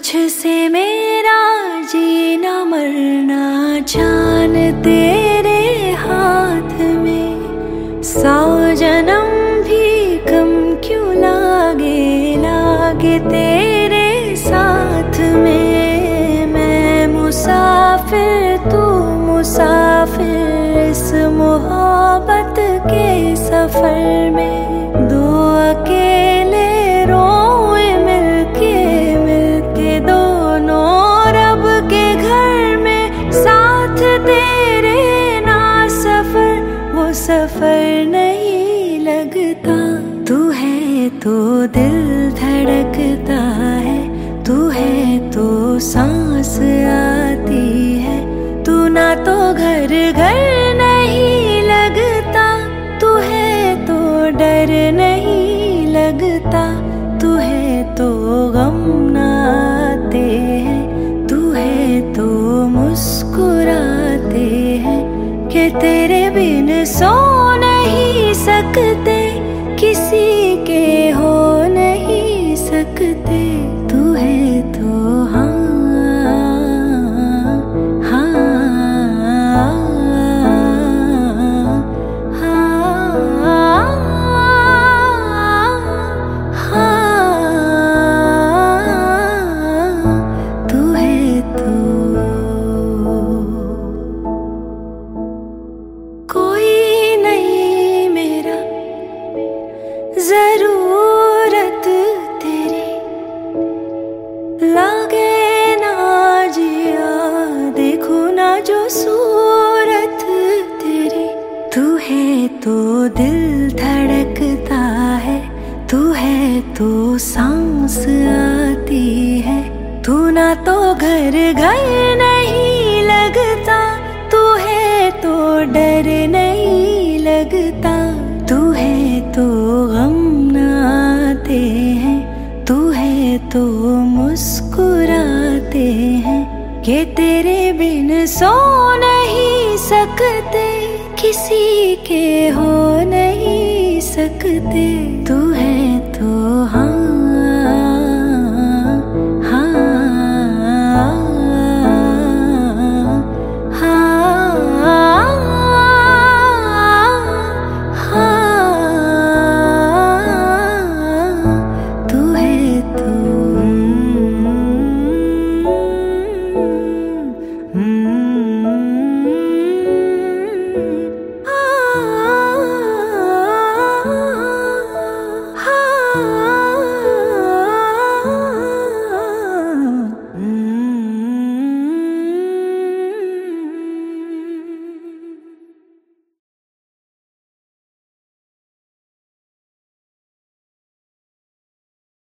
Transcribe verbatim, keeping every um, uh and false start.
तुझसे मेरा जीना मरना जान तेरे हाथ में। सौ जन्म भी कम क्यों लागे लागे तेरे साथ में। मैं मुसाफिर तू मुसाफिर इस मोहब्बत के सफर में। दो अकेले रोए मिलके मिलके दोनों रब के घर में। साथ तेरे ना सफर वो सफर नहीं लगता। तू है तो दिल धड़कता है, तू है तो सांस आती है। तू ना तो घर घर नहीं लगता, तू है तो डर नहीं लगता। तू है तो गम ना आते हैं, तू है तो मुस्कुराते हैं। कि तेरे बिन सो नहीं सकते, किसी के हो नहीं सकते। तू है तो हाँ जरूरत तेरी लागे ना जिया देखो ना जो सूरत तेरी। तू है तो दिल धड़कता है, तू है तो सांस आती है। तू ना तो घर घर नहीं लगता, तू है तो डर नहीं लगता। तू है तो गम ना आते हैं, तू है तो मुस्कुराते हैं। कि तेरे बिन सो नहीं सकते, किसी के हो नहीं सकते। तू है तो हाँ ah